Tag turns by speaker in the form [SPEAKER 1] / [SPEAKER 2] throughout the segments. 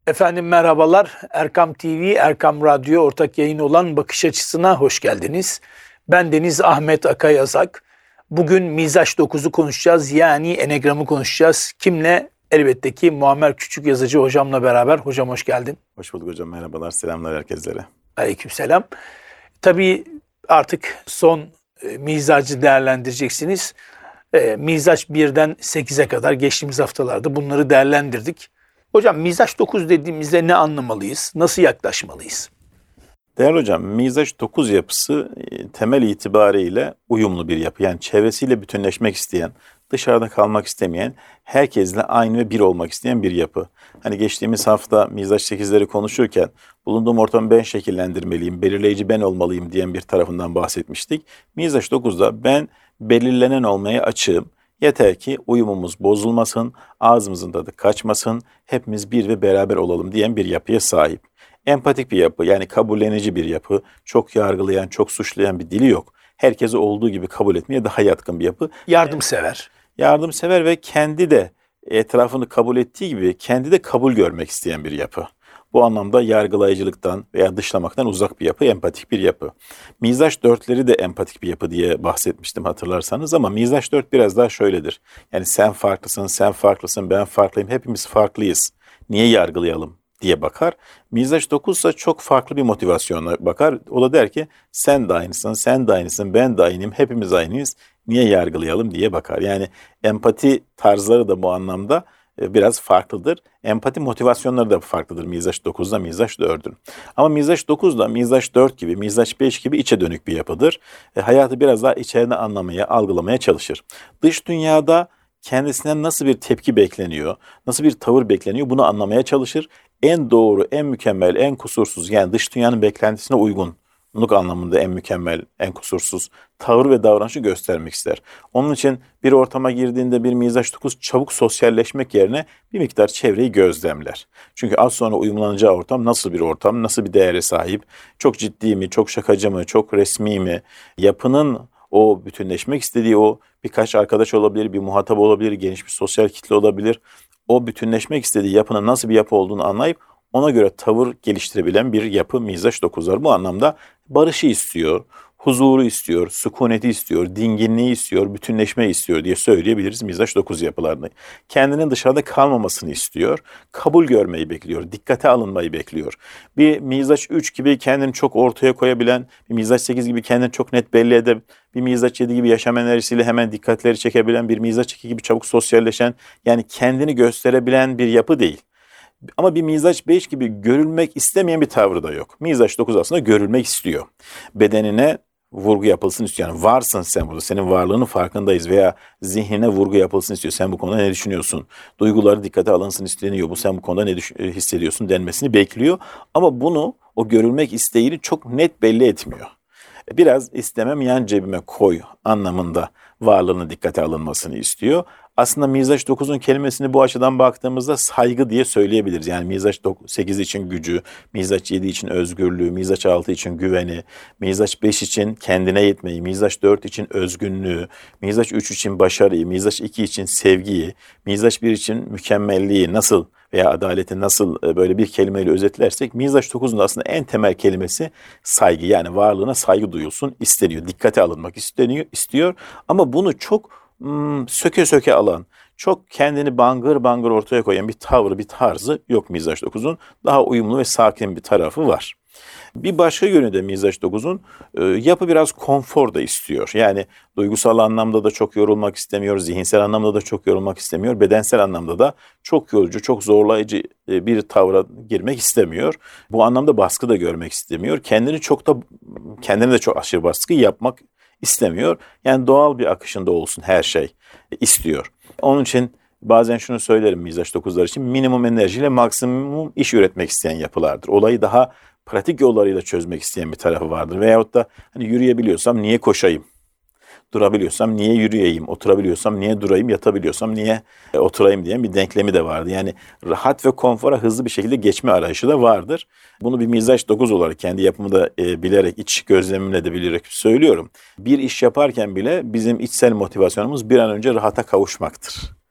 [SPEAKER 1] Efendim merhabalar. Erkam TV, Erkam Radyo ortak yayın olan Bakış Açısı'na hoş geldiniz. Ben Deniz Ahmet Akayazak. Bugün Mizaç 9'u konuşacağız. Yani Enegram'ı konuşacağız. Kimle? Elbette ki Muammer Küçükyazıcı hocamla beraber. Hocam hoş geldin.
[SPEAKER 2] Hoş bulduk hocam. Merhabalar. Selamlar herkeslere.
[SPEAKER 1] Aleykümselam. Tabii artık son mizacı değerlendireceksiniz. Mizaç 1'den 8'e kadar geçtiğimiz haftalarda bunları değerlendirdik. Hocam Mizaç 9 dediğimizde ne anlamalıyız? Nasıl yaklaşmalıyız?
[SPEAKER 2] Değerli hocam, Mizaç 9 yapısı temel itibariyle uyumlu bir yapı. Yani çevresiyle bütünleşmek isteyen, dışarıda kalmak istemeyen, herkesle aynı ve bir olmak isteyen bir yapı. Hani geçtiğimiz hafta Mizaç 8'leri konuşurken bulunduğum ortamı ben şekillendirmeliyim, belirleyici ben olmalıyım diyen bir tarafından bahsetmiştik. Mizaç 9'da ben belirlenen olmaya açığım. Yeter ki uyumumuz bozulmasın, ağzımızın tadı kaçmasın, hepimiz bir ve beraber olalım diyen bir yapıya sahip. Empatik bir yapı, yani kabullenici bir yapı, çok yargılayan, çok suçlayan bir dili yok. Herkesi olduğu gibi kabul etmeye daha yatkın bir yapı.
[SPEAKER 1] Yardımsever.
[SPEAKER 2] Yardımsever ve kendi de etrafını kabul ettiği gibi kendi de kabul görmek isteyen bir yapı. Bu anlamda yargılayıcılıktan veya dışlamaktan uzak bir yapı, empatik bir yapı. Mizaç 4'leri de empatik bir yapı diye bahsetmiştim hatırlarsanız ama Mizaç 4 biraz daha şöyledir. Yani sen farklısın, sen farklısın, ben farklıyım, hepimiz farklıyız. Niye yargılayalım diye bakar. Mizaç 9 ise çok farklı bir motivasyona bakar. O da der ki sen de aynısın, sen de aynısın, ben de aynıyım, hepimiz aynıyız. Niye yargılayalım diye bakar. Yani empati tarzları da bu anlamda biraz farklıdır. Empati motivasyonları da farklıdır Mizaç 9'da, Mizaç 4'ün. Ama Mizaç 9'da Mizaç 4 gibi, Mizaç 5 gibi içe dönük bir yapıdır. Hayatı biraz daha içeride anlamaya, algılamaya çalışır. Dış dünyada kendisinden nasıl bir tepki bekleniyor, nasıl bir tavır bekleniyor bunu anlamaya çalışır. En doğru, en mükemmel, en kusursuz, yani dış dünyanın beklentisine uygunluk anlamında en mükemmel, en kusursuz tavır ve davranışı göstermek ister. Onun için bir ortama girdiğinde bir Mizaç 9 çabuk sosyalleşmek yerine bir miktar çevreyi gözlemler. Çünkü az sonra uyumlanacağı ortam nasıl bir ortam, nasıl bir değere sahip, çok ciddi mi, çok şakacı mı, çok resmi mi, yapının o bütünleşmek istediği o birkaç arkadaş olabilir, bir muhatap olabilir, geniş bir sosyal kitle olabilir. O bütünleşmek istediği yapının nasıl bir yapı olduğunu anlayıp ona göre tavır geliştirebilen bir yapı Mizaç 9'lar. Bu anlamda barışı istiyor, huzuru istiyor, sükuneti istiyor, dinginliği istiyor, bütünleşmeyi istiyor diye söyleyebiliriz Mizaç 9 yapılarını. Kendinin dışarıda kalmamasını istiyor, kabul görmeyi bekliyor, dikkate alınmayı bekliyor. Bir Mizaç 3 gibi kendini çok ortaya koyabilen, bir Mizaç 8 gibi kendini çok net belli eden, bir Mizaç 7 gibi yaşam enerjisiyle hemen dikkatleri çekebilen, bir Mizaç 2 gibi çabuk sosyalleşen, yani kendini gösterebilen bir yapı değil. Ama bir Mizaç 5 gibi görülmek istemeyen bir tavrı da yok. Mizaç 9 aslında görülmek istiyor. Bedenine vurgu yapılsın istiyor. Yani varsın sen burada, senin varlığının farkındayız veya zihnine vurgu yapılsın istiyor. Sen bu konuda ne düşünüyorsun? Duyguları dikkate alınsın isteniyor. Sen bu konuda ne hissediyorsun denmesini bekliyor. Ama bunu, o görülmek isteğini çok net belli etmiyor. Biraz istemem yan cebime koy anlamında varlığının dikkate alınmasını istiyor. Aslında Mizaç 9'un kelimesini bu açıdan baktığımızda saygı diye söyleyebiliriz. Yani Mizaç 8 için gücü, Mizaç 7 için özgürlüğü, Mizaç 6 için güveni, Mizaç 5 için kendine yetmeyi, Mizaç 4 için özgünlüğü, Mizaç 3 için başarıyı, Mizaç 2 için sevgiyi, Mizaç 1 için mükemmelliği nasıl veya adaleti nasıl böyle bir kelimeyle özetlersek Mizaç 9'un aslında en temel kelimesi saygı. Yani varlığına saygı duyulsun isteniyor, dikkate alınmak istiyor ama bunu çok söke söke alan, çok kendini bangır bangır ortaya koyan bir tavrı, bir tarzı yok Mizaç 9'un. Daha uyumlu ve sakin bir tarafı var. Bir başka yönü de Mizaç 9'un yapı biraz konfor da istiyor. Yani duygusal anlamda da çok yorulmak istemiyor, zihinsel anlamda da çok yorulmak istemiyor, bedensel anlamda da çok yorucu, çok zorlayıcı bir tavra girmek istemiyor. Bu anlamda baskı da görmek istemiyor. Kendine de çok aşırı baskı yapmak istemiyor. Yani doğal bir akışında olsun her şey istiyor. Onun için bazen şunu söylerim Mizaç 9'lar için, minimum enerjiyle maksimum iş üretmek isteyen yapılardır. Olayı daha pratik yollarıyla çözmek isteyen bir tarafı vardır. Veyahut da hani yürüyebiliyorsam niye koşayım? Durabiliyorsam niye yürüyeyim? Oturabiliyorsam niye durayım? Yatabiliyorsam niye oturayım diyen bir denklemi de vardı. Yani rahat ve konfora hızlı bir şekilde geçme arayışı da vardır. Bunu bir Mizaç 9 olarak kendi yapımı da bilerek, iç gözlemimle de bilerek söylüyorum. Bir iş yaparken bile bizim içsel motivasyonumuz bir an önce rahata kavuşmaktır.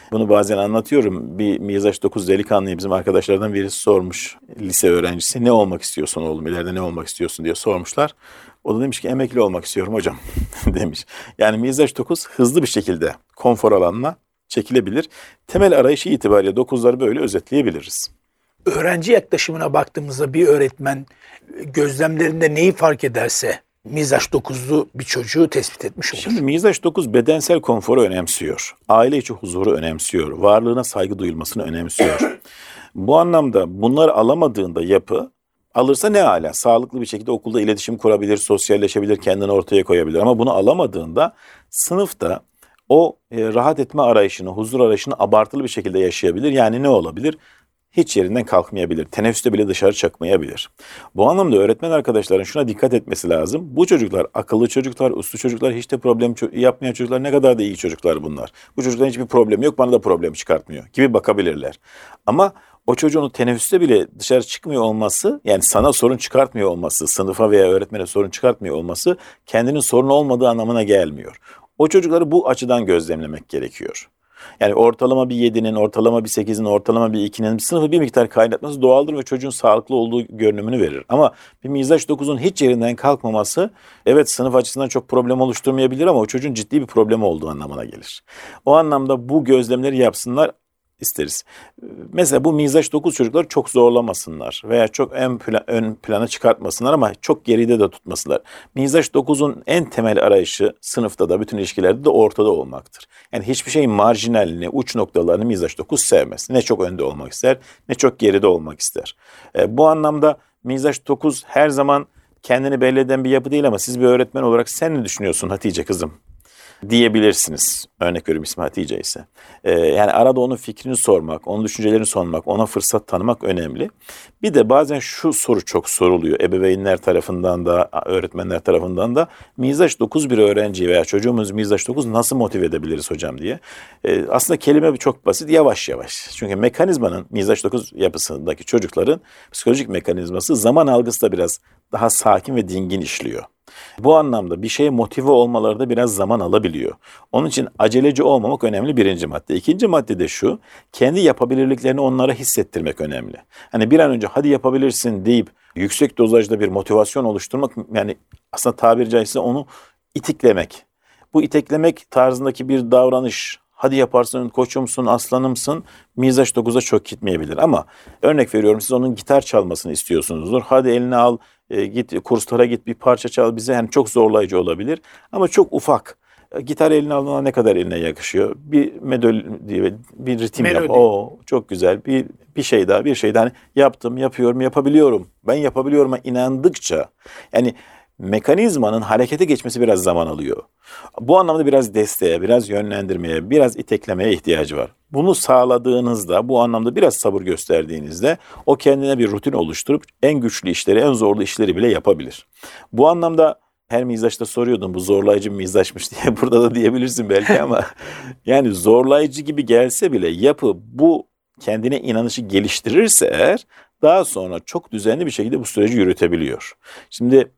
[SPEAKER 2] Bunu bazen anlatıyorum. Bir mizaç 9 delikanlıya bizim arkadaşlardan birisi sormuş. Lise öğrencisi, ne olmak istiyorsun oğlum? İleride ne olmak istiyorsun diye sormuşlar. O da demiş ki emekli olmak istiyorum hocam demiş. Yani mizaç 9 hızlı bir şekilde konfor alanına çekilebilir. Temel arayışı itibariyle 9'ları böyle özetleyebiliriz.
[SPEAKER 1] Öğrenci yaklaşımına baktığımızda bir öğretmen gözlemlerinde neyi fark ederse mizaç 9'lu bir çocuğu tespit etmiş olur.
[SPEAKER 2] Şimdi mizaç 9 bedensel konforu önemsiyor. Aile içi huzuru önemsiyor. Varlığına saygı duyulmasını önemsiyor. Bu anlamda bunları alamadığında yapı, alırsa ne âlâ. Sağlıklı bir şekilde okulda iletişim kurabilir, sosyalleşebilir, kendini ortaya koyabilir. Ama bunu alamadığında sınıfta o rahat etme arayışını, huzur arayışını abartılı bir şekilde yaşayabilir. Yani ne olabilir? Hiç yerinden kalkmayabilir. Teneffüste bile dışarı çıkmayabilir. Bu anlamda öğretmen arkadaşların şuna dikkat etmesi lazım. Bu çocuklar akıllı çocuklar, uslu çocuklar, hiç de problem yapmayan çocuklar, ne kadar da iyi çocuklar bunlar. Bu çocukların hiçbir problemi yok, bana da problem çıkartmıyor gibi bakabilirler. Ama o çocuğun teneffüste bile dışarı çıkmıyor olması, yani sana sorun çıkartmıyor olması, sınıfa veya öğretmene sorun çıkartmıyor olması kendinin sorun olmadığı anlamına gelmiyor. O çocukları bu açıdan gözlemlemek gerekiyor. Yani ortalama bir 7'nin, ortalama bir 8'in, ortalama bir 2'nin sınıfı bir miktar kaynatması doğaldır ve çocuğun sağlıklı olduğu görünümünü verir. Ama bir mizaç 9'un hiç yerinden kalkmaması, evet sınıf açısından çok problem oluşturmayabilir ama o çocuğun ciddi bir problemi olduğu anlamına gelir. O anlamda bu gözlemleri yapsınlar isteriz. Mesela bu mizaç 9 çocukları çok zorlamasınlar veya çok ön plana çıkartmasınlar ama çok geride de tutmasınlar. Mizaç 9'un en temel arayışı sınıfta da bütün ilişkilerde de ortada olmaktır. Yani hiçbir şeyin marjinalini, uç noktalarını mizaç 9 sevmez. Ne çok önde olmak ister, ne çok geride olmak ister. Bu anlamda mizaç 9 her zaman kendini belli eden bir yapı değil ama siz bir öğretmen olarak sen ne düşünüyorsun Hatice kızım diyebilirsiniz. Örnek veriyorum, ismi Hatice ise. Yani arada onun fikrini sormak, onun düşüncelerini sormak, ona fırsat tanımak önemli. Bir de bazen şu soru çok soruluyor. Ebeveynler tarafından da, öğretmenler tarafından da mizaç 9 bir öğrenciyi veya çocuğumuz mizaç 9 nasıl motive edebiliriz hocam diye. Aslında kelime çok basit, yavaş yavaş. Çünkü mekanizmanın, mizaç 9 yapısındaki çocukların psikolojik mekanizması zaman algısı da biraz daha sakin ve dingin işliyor. Bu anlamda bir şeye motive olmaları da biraz zaman alabiliyor. Onun için aceleci olmamak önemli, birinci madde. İkinci madde de şu, kendi yapabilirliklerini onlara hissettirmek önemli. Hani bir an önce hadi yapabilirsin deyip yüksek dozajda bir motivasyon oluşturmak, yani aslında tabiri caizse onu itiklemek. Bu iteklemek tarzındaki bir davranış, hadi yaparsın, koçumsun, aslanımsın, mizaç 9'a çok gitmeyebilir. Ama örnek veriyorum, siz onun gitar çalmasını istiyorsunuzdur. Hadi eline al, git kurslara git, bir parça çal bize. Yani çok zorlayıcı olabilir ama çok ufak. Gitar eline aldığında ne kadar eline yakışıyor? Bir melodi, bir ritim yap. Oo, çok güzel. Bir şey daha, bir şey daha. Hani yaptım, yapıyorum, yapabiliyorum. Ben yapabiliyorum'a inandıkça, yani mekanizmanın harekete geçmesi biraz zaman alıyor. Bu anlamda biraz desteğe, biraz yönlendirmeye, biraz iteklemeye ihtiyacı var. Bunu sağladığınızda, bu anlamda biraz sabır gösterdiğinizde o kendine bir rutin oluşturup en güçlü işleri, en zorlu işleri bile yapabilir. Bu anlamda her mizaçta soruyordum, bu zorlayıcı bir mizaçmış diye, burada da diyebilirsin belki ama yani zorlayıcı gibi gelse bile yapı bu kendine inanışı geliştirirse eğer, daha sonra çok düzenli bir şekilde bu süreci yürütebiliyor. Şimdi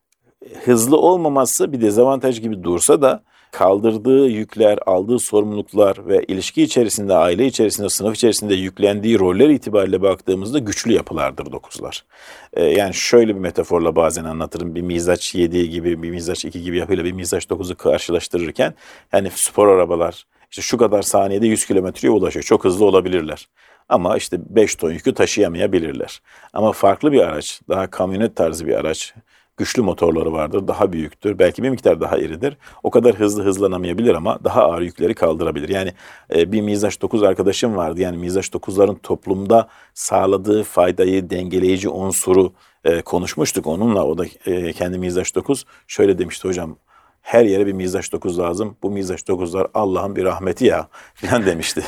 [SPEAKER 2] hızlı olmaması bir dezavantaj gibi dursa da kaldırdığı yükler, aldığı sorumluluklar ve ilişki içerisinde, aile içerisinde, sınıf içerisinde yüklendiği roller itibariyle baktığımızda güçlü yapılardır 9'lar. Yani şöyle bir metaforla bazen anlatırım. Bir mizaç 7 gibi, bir mizaç 2 gibi yapıyla bir mizaç 9'u karşılaştırırken, yani spor arabalar işte şu kadar saniyede 100 kilometreye ulaşıyor. Çok hızlı olabilirler. Ama işte 5 ton yükü taşıyamayabilirler. Ama farklı bir araç, daha kamyonet tarzı bir araç, güçlü motorları vardır, daha büyüktür, belki bir miktar daha iridir. O kadar hızlanamayabilir ama daha ağır yükleri kaldırabilir. Yani bir mizaç 9 arkadaşım vardı. Yani mizaç 9'ların toplumda sağladığı faydayı, dengeleyici unsuru konuşmuştuk onunla. O da kendi mizaç 9 şöyle demişti: hocam, her yere bir mizaç 9 lazım. Bu mizaç 9'lar Allah'ın bir rahmeti ya falan demişti.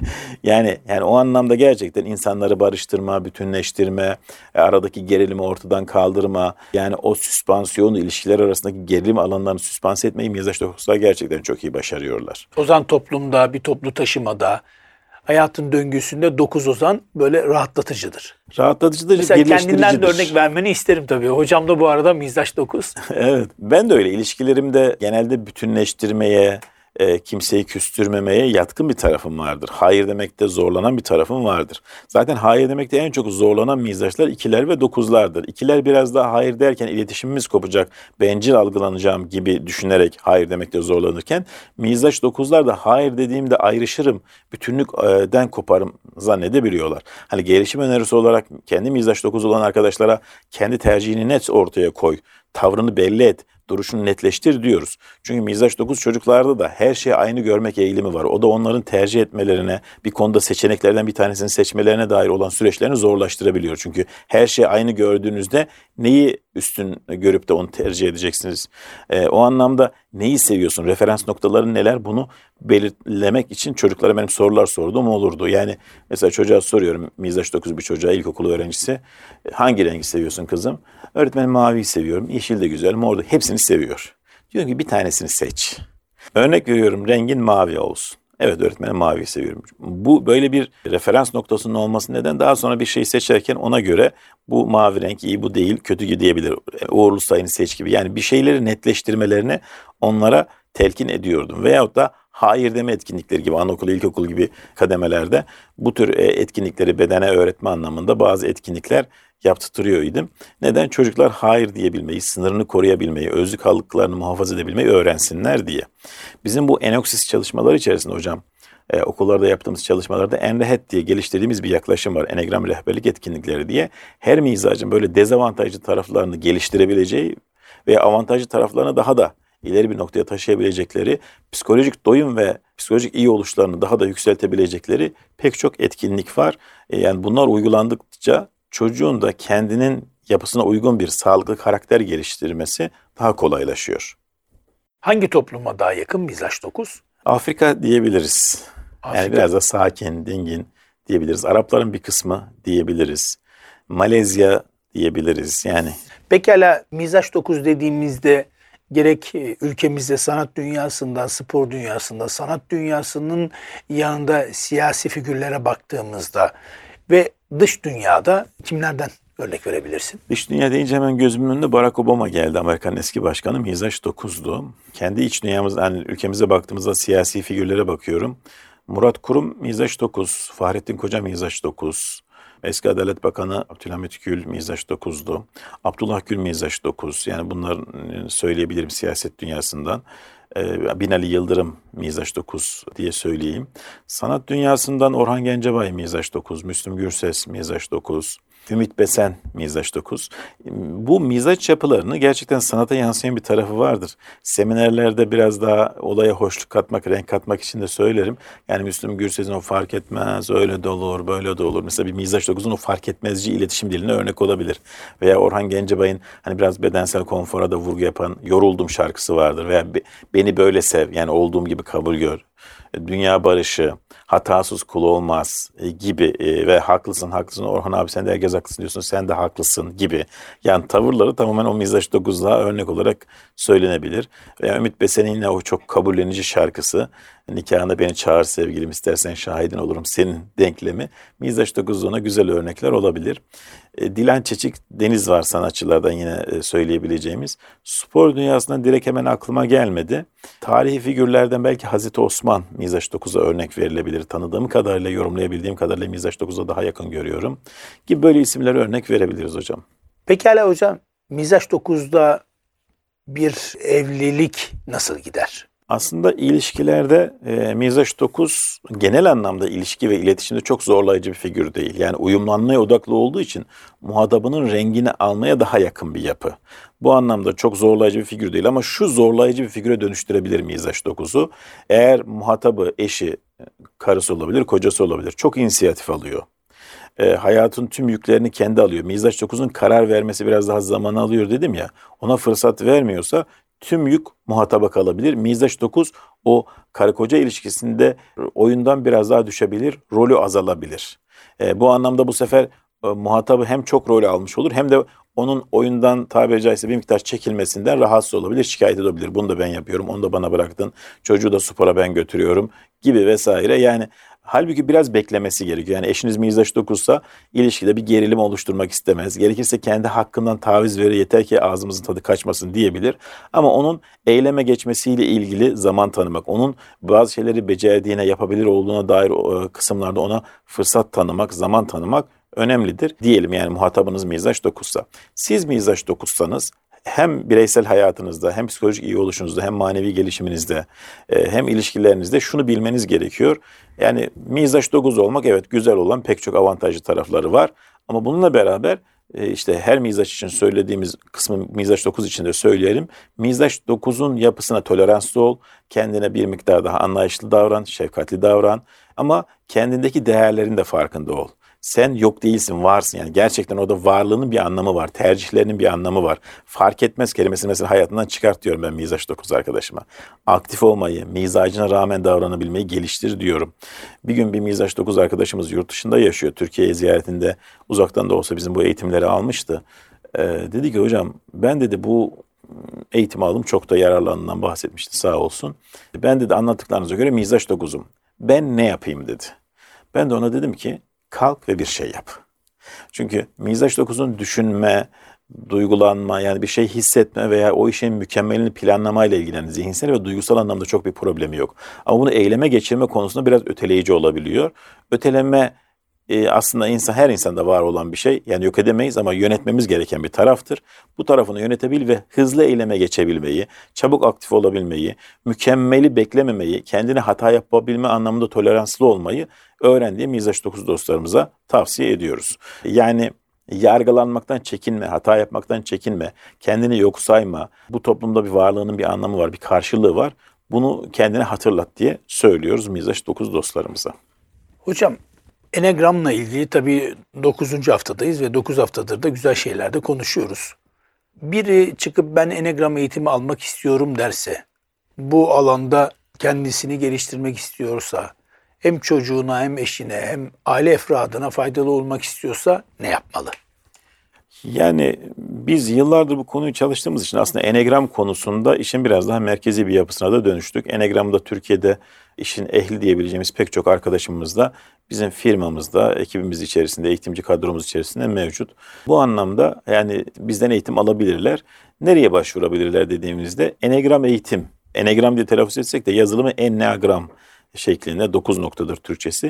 [SPEAKER 2] Yani o anlamda gerçekten insanları barıştırma, bütünleştirme, aradaki gerilimi ortadan kaldırma, yani o süspansiyonu, ilişkiler arasındaki gerilim alanlarını süspanse etmeyi mizaç 9'lar gerçekten çok iyi başarıyorlar.
[SPEAKER 1] Ozan toplumda, bir toplu taşımada, hayatın döngüsünde 9 ozan böyle rahatlatıcıdır.
[SPEAKER 2] Rahatlatıcıdır,
[SPEAKER 1] mesela
[SPEAKER 2] birleştiricidir.
[SPEAKER 1] kendinden de örnek vermeni isterim tabii. Hocam da bu arada mizaç 9.
[SPEAKER 2] Evet, ben de öyle. İlişkilerimde genelde bütünleştirmeye, kimseyi küstürmemeye yatkın bir tarafım vardır. Hayır demekte zorlanan bir tarafım vardır. Zaten hayır demekte en çok zorlanan mizaçlar 2'ler ve 9'lardır. 2'ler biraz daha hayır derken iletişimimiz kopacak, bencil algılanacağım gibi düşünerek hayır demekte zorlanırken, mizaç 9'lar da hayır dediğimde ayrışırım, bütünlükten koparım zannedebiliyorlar. Hani gelişim önerisi olarak kendi mizaç 9 olan arkadaşlara kendi tercihini net ortaya koy, tavrını belli et, duruşunu netleştir diyoruz. Çünkü mizaç 9 çocuklarda da her şeyi aynı görmek eğilimi var. O da onların tercih etmelerine, bir konuda seçeneklerden bir tanesini seçmelerine dair olan süreçlerini zorlaştırabiliyor. Çünkü her şeyi aynı gördüğünüzde neyi üstün görüp de onu tercih edeceksiniz? O anlamda neyi seviyorsun? Referans noktaların neler? Bunu belirlemek için çocuklara benim sorular sorduğum olurdu. Yani mesela çocuğa soruyorum, mizaç 9 bir çocuğa, ilkokul öğrencisi, hangi rengi seviyorsun kızım? Öğretmenim maviyi seviyorum, yeşil de güzel, mor da, hepsini seviyor. Diyor ki bir tanesini seç. Örnek veriyorum, rengin mavi olsun. Evet öğretmenim maviyi seviyorum. Bu böyle bir referans noktasının olması neden daha sonra bir şeyi seçerken ona göre bu mavi renk iyi, bu değil, kötü diyebilir. Uğurlu sayını seç gibi. Yani bir şeyleri netleştirmelerini onlara telkin ediyordum. Veyahut da hayır deme etkinlikleri gibi, anaokulu, ilkokul gibi kademelerde bu tür etkinlikleri bedene öğretme anlamında bazı etkinlikler yaptırıyor idim. Neden? Çocuklar hayır diyebilmeyi, sınırını koruyabilmeyi, özlük hakklarını muhafaza edebilmeyi öğrensinler diye. Bizim bu Enoksis çalışmaları içerisinde hocam, okullarda yaptığımız çalışmalarda Enrehet diye geliştirdiğimiz bir yaklaşım var. Enegram rehberlik etkinlikleri diye. Her mizacın böyle dezavantajlı taraflarını geliştirebileceği ve avantajlı taraflarını daha da ileri bir noktaya taşıyabilecekleri, psikolojik doyum ve psikolojik iyi oluşlarını daha da yükseltebilecekleri pek çok etkinlik var. Yani bunlar uygulandıkça çocuğun da kendinin yapısına uygun bir sağlıklı karakter geliştirmesi daha kolaylaşıyor.
[SPEAKER 1] Hangi topluma daha yakın mizaç 9?
[SPEAKER 2] Afrika diyebiliriz.
[SPEAKER 1] Afrika.
[SPEAKER 2] Yani biraz da sakin, dingin diyebiliriz. Arapların bir kısmı diyebiliriz. Malezya diyebiliriz. Yani
[SPEAKER 1] pekala mizaç 9 dediğimizde gerek ülkemizde sanat dünyasında, spor dünyasında, sanat dünyasının yanında siyasi figürlere baktığımızda ve dış dünyada kimlerden örnek verebilirsin?
[SPEAKER 2] Dış dünya deyince hemen gözümün önünde Barack Obama geldi. Amerika'nın eski başkanı, mizaç 9'du. Kendi iç dünyamız, yani ülkemize baktığımızda siyasi figürlere bakıyorum. Murat Kurum mizaç 9, Fahrettin Koca mizaç 9, eski Adalet Bakanı Abdülhamit Gül mizaç 9'du. Abdullah Gül mizaç 9. Yani bunları söyleyebilirim siyaset dünyasından. Binali Yıldırım mizaç 9 diye söyleyeyim. Sanat dünyasından Orhan Gencebay mizaç 9, Müslüm Gürses mizaç 9, Ümit Besen mizaç 9. Bu mizaç yapılarını gerçekten sanata yansıyan bir tarafı vardır. Seminerlerde biraz daha olaya hoşluk katmak, renk katmak için de söylerim. Yani Müslüm Gürses'in o fark etmez, öyle de olur, böyle de olur. Mesela bir mizaç 9'un o fark etmezci iletişim diline örnek olabilir. Veya Orhan Gencebay'ın hani biraz bedensel konfora da vurgu yapan Yoruldum şarkısı vardır. Veya Beni Böyle Sev, yani olduğum gibi kabul gör. Dünya barışı, hatasız kul olmaz gibi ve haklısın Orhan abi sen de herkes haklısın diyorsun, sen de haklısın gibi. Yani tavırları tamamen o mizaç 9'la örnek olarak söylenebilir. Ve Ümit Besen'in yine o çok kabullenici şarkısı, nikahında beni çağır sevgilim istersen şahidin olurum senin denklemi, mizaç 9'luğuna güzel örnekler olabilir. Dilan Çeçik Deniz var sanatçılardan yine söyleyebileceğimiz. Spor dünyasından direkt hemen aklıma gelmedi. Tarihi figürlerden belki Hazreti Osman mizaç 9'a örnek verilebilir. Tanıdığım kadarıyla, yorumlayabildiğim kadarıyla mizaç 9'a daha yakın görüyorum. Gibi böyle isimlere örnek verebiliriz hocam.
[SPEAKER 1] Pekala hocam, mizaç 9'da bir evlilik nasıl gider?
[SPEAKER 2] Aslında ilişkilerde mizaç 9 genel anlamda ilişki ve iletişimde çok zorlayıcı bir figür değil. Yani uyumlanmaya odaklı olduğu için muhatabının rengini almaya daha yakın bir yapı. Bu anlamda çok zorlayıcı bir figür değil ama şu zorlayıcı bir figüre dönüştürebilir mizaç 9'u. Eğer muhatabı, eşi, karısı olabilir, kocası olabilir. Çok inisiyatif alıyor. Hayatın tüm yüklerini kendi alıyor. Mizaç 9'un karar vermesi biraz daha zaman alıyor dedim ya. Ona fırsat vermiyorsa tüm yük muhataba kalabilir. Mizaç 9 o karı koca ilişkisinde oyundan biraz daha düşebilir, rolü azalabilir. Bu anlamda bu sefer muhatabı hem çok rolü almış olur hem de onun oyundan tabiri caizse bir miktar çekilmesinden rahatsız olabilir, şikayet edebilir. Bunu da ben yapıyorum, onu da bana bıraktın, çocuğu da spora ben götürüyorum gibi vesaire. Yani Halbuki biraz beklemesi gerekiyor. Yani eşiniz mizaç 9'sa ilişkide bir gerilim oluşturmak istemez. Gerekirse kendi hakkından taviz verir, yeter ki ağzımızın tadı kaçmasın diyebilir. Ama onun eyleme geçmesiyle ilgili zaman tanımak, onun bazı şeyleri becerdiğine, yapabilir olduğuna dair kısımlarda ona fırsat tanımak, zaman tanımak önemlidir. Diyelim yani muhatabınız mizaç 9'sa. Siz mizaç 9'sanız hem bireysel hayatınızda, hem psikolojik iyi oluşunuzda, hem manevi gelişiminizde, hem ilişkilerinizde şunu bilmeniz gerekiyor. Yani mizaç 9 olmak evet güzel olan pek çok avantajlı tarafları var. Ama bununla beraber işte her mizaç için söylediğimiz kısmı mizaç 9 için de söyleyelim. Mizaç 9'un yapısına toleranslı ol, kendine bir miktar daha anlayışlı davran, şefkatli davran ama kendindeki değerlerin de farkında ol. Sen yok değilsin, varsın. Yani gerçekten orada varlığının bir anlamı var. Tercihlerinin bir anlamı var. Fark etmez kelimesini mesela hayatından çıkart diyorum ben mizaç 9 arkadaşıma. Aktif olmayı, mizacına rağmen davranabilmeyi geliştir diyorum. Bir gün bir mizaç 9 arkadaşımız yurt dışında yaşıyor. Türkiye'ye ziyaretinde uzaktan da olsa bizim bu eğitimleri almıştı. Dedi ki hocam ben dedi bu eğitimi aldım, çok da yararlandığından bahsetmişti sağ olsun. Ben dedi anlattıklarınıza göre mizaç 9'um. Ben ne yapayım dedi. Ben de ona dedim ki kalk ve bir şey yap. Çünkü mizaç 9'un düşünme, duygulanma yani bir şey hissetme veya o işin mükemmelini planlamayla ilgilenen zihinsel ve duygusal anlamda çok bir problemi yok. Ama bunu eyleme geçirme konusunda biraz öteleyici olabiliyor. Öteleme aslında her insanda var olan bir şey. Yani yok edemeyiz ama yönetmemiz gereken bir taraftır. Bu tarafını yönetebil ve hızlı eyleme geçebilmeyi, çabuk aktif olabilmeyi, mükemmeli beklememeyi, kendine hata yapabilme anlamında toleranslı olmayı öğrendiği mizaç 9 dostlarımıza tavsiye ediyoruz. Yani yargılanmaktan çekinme, hata yapmaktan çekinme, kendini yok sayma. Bu toplumda bir varlığının bir anlamı var, bir karşılığı var. Bunu kendine hatırlat diye söylüyoruz mizaç 9 dostlarımıza.
[SPEAKER 1] Hocam Enegram'la ilgili tabii 9. haftadayız ve 9 haftadır da güzel şeyler de konuşuyoruz. Biri çıkıp ben Enegram eğitimi almak istiyorum derse, bu alanda kendisini geliştirmek istiyorsa, hem çocuğuna hem eşine hem aile efradına faydalı olmak istiyorsa ne yapmalı?
[SPEAKER 2] Yani biz yıllardır bu konuyu çalıştığımız için aslında Enegram konusunda işin biraz daha merkezi bir yapısına da dönüştük. Enegram'da Türkiye'de işin ehli diyebileceğimiz pek çok arkadaşımız da bizim firmamızda, ekibimiz içerisinde, eğitimci kadromuz içerisinde mevcut. Bu anlamda yani bizden eğitim alabilirler. Nereye başvurabilirler dediğimizde Enegram eğitim. Enegram diye telaffuz etsek de yazılımı Enneagram şeklinde 9 noktadır Türkçesi.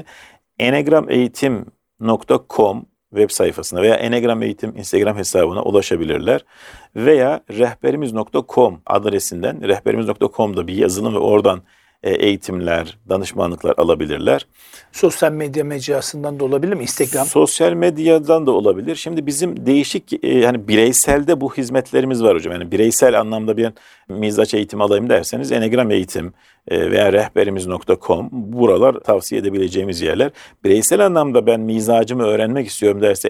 [SPEAKER 2] enegrameğitim.com web sayfasına veya Enegram Eğitim Instagram hesabına ulaşabilirler. Veya rehberimiz.com adresinden rehberimiz.com'da bir yazılım ve oradan eğitimler, danışmanlıklar alabilirler.
[SPEAKER 1] Sosyal medya mecrasından da olabilir mi? Instagram?
[SPEAKER 2] Sosyal medyadan da olabilir. Şimdi bizim değişik yani bireyselde bu hizmetlerimiz var hocam. Yani bireysel anlamda bir mizaç eğitimi alayım derseniz Enegram Eğitim veya rehberimiz.com buralar tavsiye edebileceğimiz yerler. Bireysel anlamda ben mizacımı öğrenmek istiyorum derse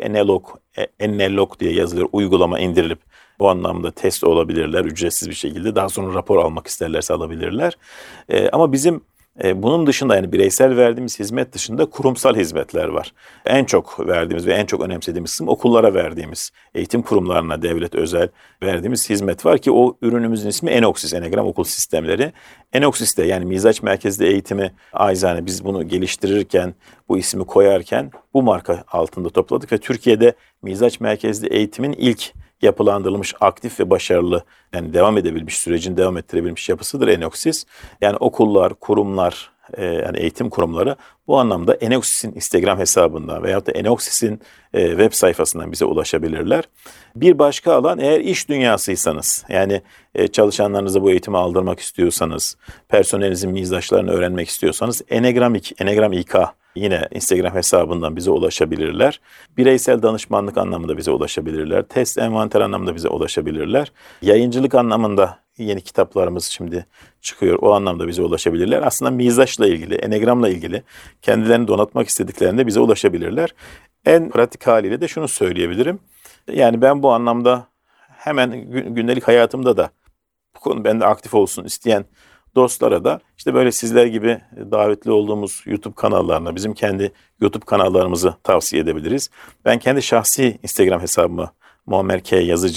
[SPEAKER 2] Enelog diye yazılıyor. Uygulama indirilip bu anlamda test olabilirler ücretsiz bir şekilde. Daha sonra rapor almak isterlerse alabilirler. Ama bizim bunun dışında yani bireysel verdiğimiz hizmet dışında kurumsal hizmetler var. En çok verdiğimiz ve en çok önemsediğimiz kısım okullara verdiğimiz, eğitim kurumlarına, devlet, özel verdiğimiz hizmet var ki o ürünümüzün ismi Enoxis, Enegram Okul Sistemleri. Enoxis'te yani mizaç merkezli eğitimi acizane biz bunu geliştirirken, bu ismi koyarken bu marka altında topladık ve Türkiye'de mizaç merkezli eğitimin ilk yapılandırılmış, aktif ve başarılı yani devam edebilmiş, sürecini devam ettirebilmiş yapısıdır Enoxis. Yani okullar, kurumlar, yani eğitim kurumları bu anlamda Enoxis'in Instagram hesabından veyahut da Enoxis'in web sayfasından bize ulaşabilirler. Bir başka alan eğer iş dünyasıysanız yani çalışanlarınıza bu eğitimi aldırmak istiyorsanız, personelinizin mizaçlarını öğrenmek istiyorsanız Enegram İK yine Instagram hesabından bize ulaşabilirler. Bireysel danışmanlık anlamında bize ulaşabilirler. Test envanter anlamında bize ulaşabilirler. Yayıncılık anlamında yeni kitaplarımız şimdi çıkıyor. O anlamda bize ulaşabilirler. Aslında mizaçla ilgili, Enegram'la ilgili kendilerini donatmak istediklerinde bize ulaşabilirler. En pratik haliyle de şunu söyleyebilirim. Yani ben bu anlamda hemen gündelik hayatımda da bu konu bende aktif olsun isteyen dostlara da işte böyle sizler gibi davetli olduğumuz YouTube kanallarına, bizim kendi YouTube kanallarımızı tavsiye edebiliriz. Ben kendi şahsi Instagram hesabımı Muammer K Yazıcı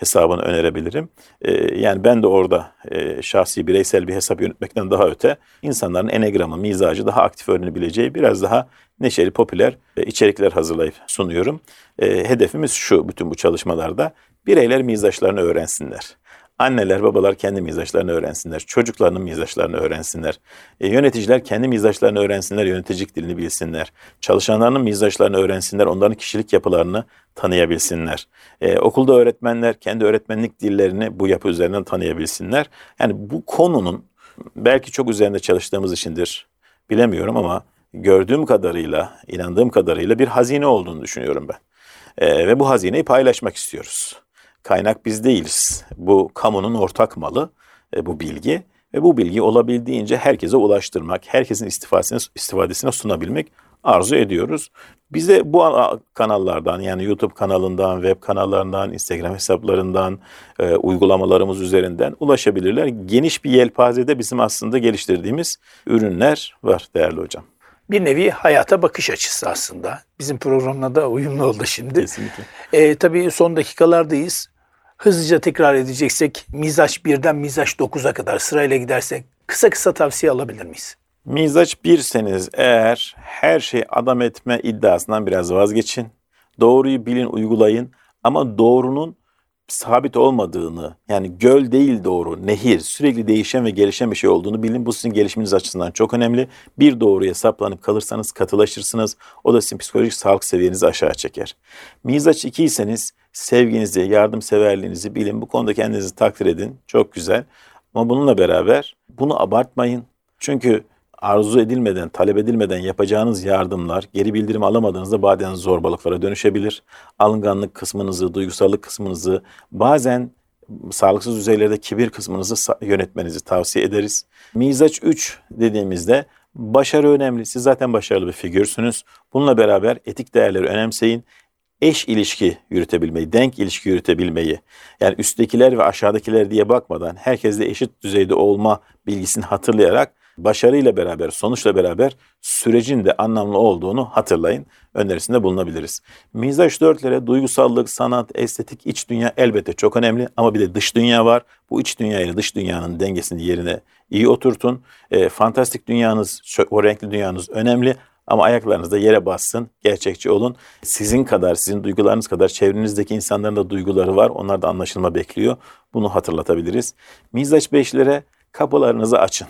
[SPEAKER 2] hesabını önerebilirim. Yani ben de orada şahsi bireysel bir hesap yönetmekten daha öte insanların enegramı, mizacı daha aktif öğrenebileceği biraz daha neşeli, popüler içerikler hazırlayıp sunuyorum. Hedefimiz şu bütün bu çalışmalarda bireyler mizaçlarını öğrensinler. Anneler, babalar kendi mizaçlarını öğrensinler. Çocuklarının mizaçlarını öğrensinler. Yöneticiler kendi mizaçlarını öğrensinler, yöneticilik dilini bilsinler. Çalışanlarının mizaçlarını öğrensinler, onların kişilik yapılarını tanıyabilsinler. Okulda öğretmenler kendi öğretmenlik dillerini bu yapı üzerinden tanıyabilsinler. Yani bu konunun belki çok üzerinde çalıştığımız içindir, bilemiyorum ama gördüğüm kadarıyla, inandığım kadarıyla bir hazine olduğunu düşünüyorum ben. Ve bu hazineyi paylaşmak istiyoruz. Kaynak biz değiliz. Bu kamunun ortak malı, bu bilgi. Ve bu bilgiyi olabildiğince herkese ulaştırmak, herkesin istifadesine sunabilmek arzu ediyoruz. Bize bu kanallardan, yani YouTube kanalından, web kanallarından, Instagram hesaplarından, uygulamalarımız üzerinden ulaşabilirler. Geniş bir yelpazede bizim aslında geliştirdiğimiz ürünler var değerli hocam.
[SPEAKER 1] Bir nevi hayata bakış açısı aslında. Bizim programla da uyumlu oldu şimdi.
[SPEAKER 2] Kesinlikle.
[SPEAKER 1] Tabii son dakikalardayız. Hızlıca tekrar edeceksek mizaç 1'den mizaç 9'a kadar sırayla gidersek kısa kısa tavsiye alabilir miyiz?
[SPEAKER 2] Mizaç 1'seniz eğer her şey adam etme iddiasından biraz vazgeçin. Doğruyu bilin, uygulayın ama doğrunun sabit olmadığını, yani göl değil doğru, nehir, sürekli değişen ve gelişen bir şey olduğunu bilin. Bu sizin gelişiminiz açısından çok önemli. Bir doğruya saplanıp kalırsanız katılaşırsınız. O da sizin psikolojik sağlık seviyenizi aşağı çeker. Mizaç 2'yseniz sevginizi, yardımseverliğinizi bilin. Bu konuda kendinizi takdir edin. Çok güzel. Ama bununla beraber bunu abartmayın. Çünkü arzu edilmeden, talep edilmeden yapacağınız yardımlar geri bildirim alamadığınızda bazen zorbalıklara dönüşebilir. Alınganlık kısmınızı, duygusallık kısmınızı, bazen sağlıksız düzeylerde kibir kısmınızı yönetmenizi tavsiye ederiz. Mizaç 3 dediğimizde başarı önemli. Siz zaten başarılı bir figürsünüz. Bununla beraber etik değerleri önemseyin. Eş ilişki yürütebilmeyi, denk ilişki yürütebilmeyi, yani üsttekiler ve aşağıdakiler diye bakmadan herkesle eşit düzeyde olma bilgisini hatırlayarak başarıyla beraber, sonuçla beraber sürecin de anlamlı olduğunu hatırlayın. Önerisinde bulunabiliriz. Mizaç 4'lere duygusallık, sanat, estetik, iç dünya elbette çok önemli ama bir de dış dünya var. Bu iç dünya ile dış dünyanın dengesini yerine iyi oturtun. Fantastik dünyanız, o renkli dünyanız önemli. Ama ayaklarınız da yere bassın, gerçekçi olun. Sizin kadar, sizin duygularınız kadar çevrenizdeki insanların da duyguları var. Onlar da anlaşılma bekliyor. Bunu hatırlatabiliriz. Mizaç 5'lere kapılarınızı açın.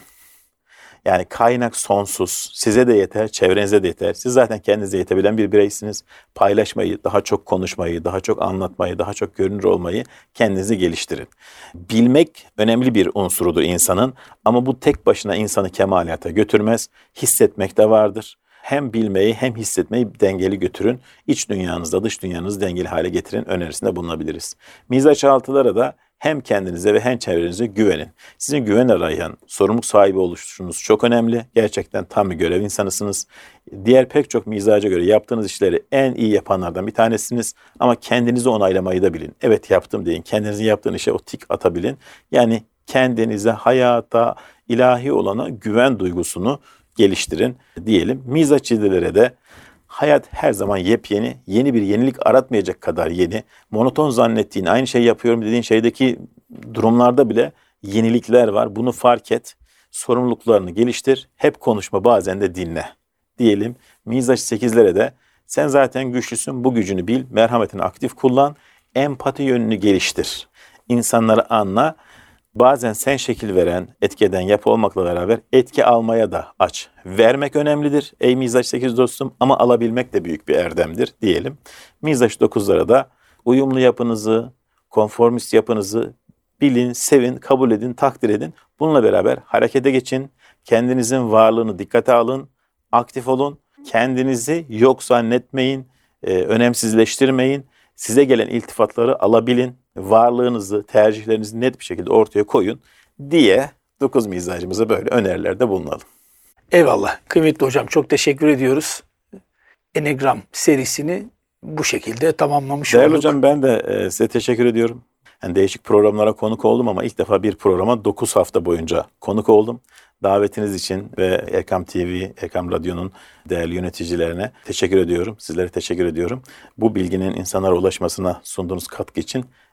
[SPEAKER 2] Yani kaynak sonsuz. Size de yeter, çevrenize de yeter. Siz zaten kendinize yetebilen bir bireysiniz. Paylaşmayı, daha çok konuşmayı, daha çok anlatmayı, daha çok görünür olmayı kendinizi geliştirin. Bilmek önemli bir unsurudur insanın. Ama bu tek başına insanı kemaliyata götürmez. Hissetmek de vardır. Hem bilmeyi hem hissetmeyi dengeli götürün. İç dünyanızda dış dünyanızı dengeli hale getirin önerisinde bulunabiliriz. Mizaç 6'lara da hem kendinize ve hem çevrenize güvenin. Sizin güven arayan, sorumluluk sahibi oluşunuz çok önemli. Gerçekten tam bir görev insanısınız. Diğer pek çok mizaca göre yaptığınız işleri en iyi yapanlardan bir tanesiniz. Ama kendinizi onaylamayı da bilin. Evet yaptım deyin. Kendinizin yaptığın işe o tik atabilin. Yani kendinize, hayata, ilahi olana güven duygusunu geliştirin diyelim. Mizaç 7'lere de hayat her zaman yepyeni, yeni bir yenilik aratmayacak kadar yeni. Monoton zannettiğin, aynı şeyi yapıyorum dediğin şeydeki durumlarda bile yenilikler var. Bunu fark et, sorumluluklarını geliştir, hep konuşma bazen de dinle diyelim. Mizaç 8'lere de sen zaten güçlüsün, bu gücünü bil, merhametini aktif kullan, empati yönünü geliştir. İnsanları anla. Bazen sen şekil veren, etki eden yapı olmakla beraber etki almaya da aç. Vermek önemlidir ey Mizaç 8 dostum ama alabilmek de büyük bir erdemdir diyelim. Mizaç 9'lara da uyumlu yapınızı, konformist yapınızı bilin, sevin, kabul edin, takdir edin. Bununla beraber harekete geçin. Kendinizin varlığını dikkate alın, aktif olun. Kendinizi yok zannetmeyin, önemsizleştirmeyin. Size gelen iltifatları alabilin. Varlığınızı, tercihlerinizi net bir şekilde ortaya koyun diye 9 mizacımıza böyle önerilerde bulunalım.
[SPEAKER 1] Eyvallah. Kıymetli hocam çok teşekkür ediyoruz. Enegram serisini bu şekilde tamamlamış olduk.
[SPEAKER 2] Değerli hocam ben de size teşekkür ediyorum. Yani değişik programlara konuk oldum ama ilk defa bir programa 9 hafta boyunca konuk oldum. Davetiniz için ve Erkam TV, Erkam Radyo'nun değerli yöneticilerine teşekkür ediyorum. Sizlere teşekkür ediyorum. Bu bilginin insanlara ulaşmasına sunduğunuz katkı için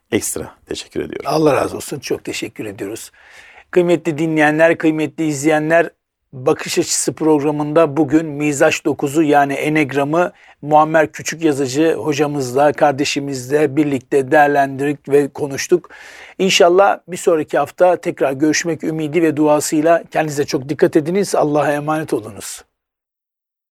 [SPEAKER 2] ekstra teşekkür ediyorum.
[SPEAKER 1] Allah razı olsun. Çok teşekkür ediyoruz. Kıymetli dinleyenler, kıymetli izleyenler, Bakış Açısı programında bugün Mizaç 9'u yani Enegram'ı Muammer Küçükyazıcı hocamızla, kardeşimizle birlikte değerlendirdik ve konuştuk. İnşallah bir sonraki hafta tekrar görüşmek ümidi ve duasıyla kendinize çok dikkat ediniz. Allah'a emanet olunuz.